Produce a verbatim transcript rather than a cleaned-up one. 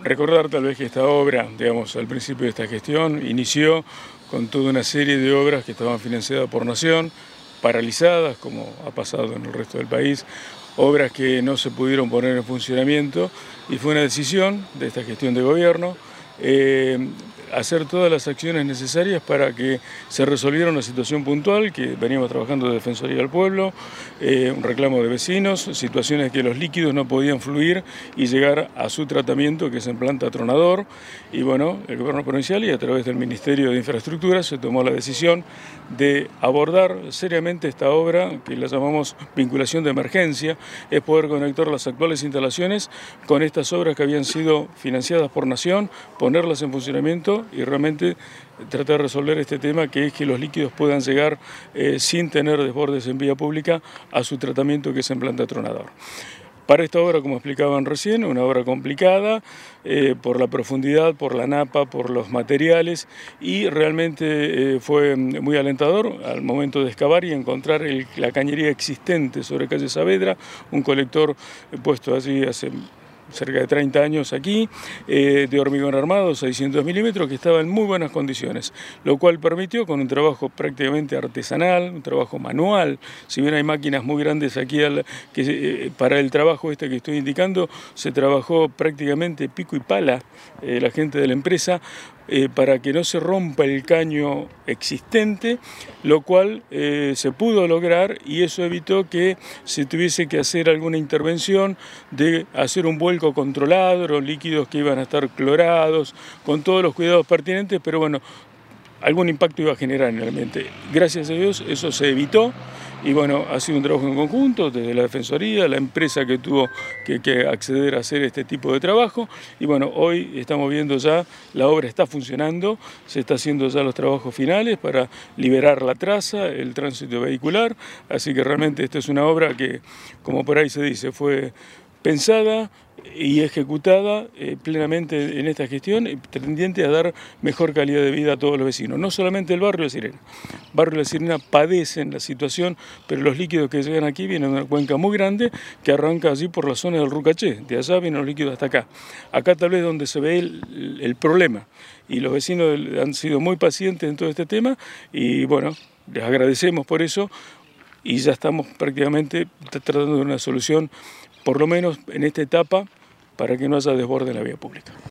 Recordar tal vez que esta obra, digamos, al principio de esta gestión, inició con toda una serie de obras que estaban financiadas por Nación, paralizadas, como ha pasado en el resto del país, obras que no se pudieron poner en funcionamiento, y fue una decisión de esta gestión de gobierno eh, hacer todas las acciones necesarias para que se resolviera una situación puntual que veníamos trabajando de Defensoría del Pueblo, eh, un reclamo de vecinos, situaciones que los líquidos no podían fluir y llegar a su tratamiento, que es en planta Tronador, y bueno, el gobierno provincial y a través del Ministerio de Infraestructura se tomó la decisión de abordar seriamente esta obra, que la llamamos vinculación de emergencia, es poder conectar las actuales instalaciones con estas obras que habían sido financiadas por Nación, ponerlas en funcionamiento y realmente tratar de resolver este tema, que es que los líquidos puedan llegar eh, sin tener desbordes en vía pública a su tratamiento, que es en planta Tronador. Para esta obra, como explicaban recién, una obra complicada eh, por la profundidad, por la napa, por los materiales, y realmente eh, fue muy alentador al momento de excavar y encontrar el, la cañería existente sobre calle Saavedra, un colector puesto allí hace cerca de treinta años aquí, eh, de hormigón armado, seiscientos milímetros, que estaba en muy buenas condiciones, lo cual permitió, con un trabajo prácticamente artesanal, un trabajo manual, si bien hay máquinas muy grandes aquí, al, que eh, para el trabajo este que estoy indicando, se trabajó prácticamente pico y pala, eh, la gente de la empresa, Eh, para que no se rompa el caño existente, lo cual eh, se pudo lograr, y eso evitó que se tuviese que hacer alguna intervención de hacer un vuelco controlado, los líquidos que iban a estar clorados, con todos los cuidados pertinentes, pero bueno, algún impacto iba a generar en el ambiente. Gracias a Dios eso se evitó. Y bueno, ha sido un trabajo en conjunto, desde la Defensoría, la empresa que tuvo que, que acceder a hacer este tipo de trabajo. Y bueno, hoy estamos viendo ya, la obra está funcionando, se está haciendo ya los trabajos finales para liberar la traza, el tránsito vehicular. Así que realmente esta es una obra que, como por ahí se dice, fue pensada y ejecutada eh, plenamente en esta gestión, tendiente a dar mejor calidad de vida a todos los vecinos. No solamente el barrio de La Sirena. El barrio de La Sirena padecen la situación, pero los líquidos que llegan aquí vienen de una cuenca muy grande que arranca allí por la zona del Rucaché. De allá vienen los líquidos hasta acá. Acá tal vez donde se ve el, el problema. Y los vecinos han sido muy pacientes en todo este tema y bueno, les agradecemos por eso. Y ya estamos prácticamente tratando de una solución, por lo menos en esta etapa, para que no haya desborde en la vía pública.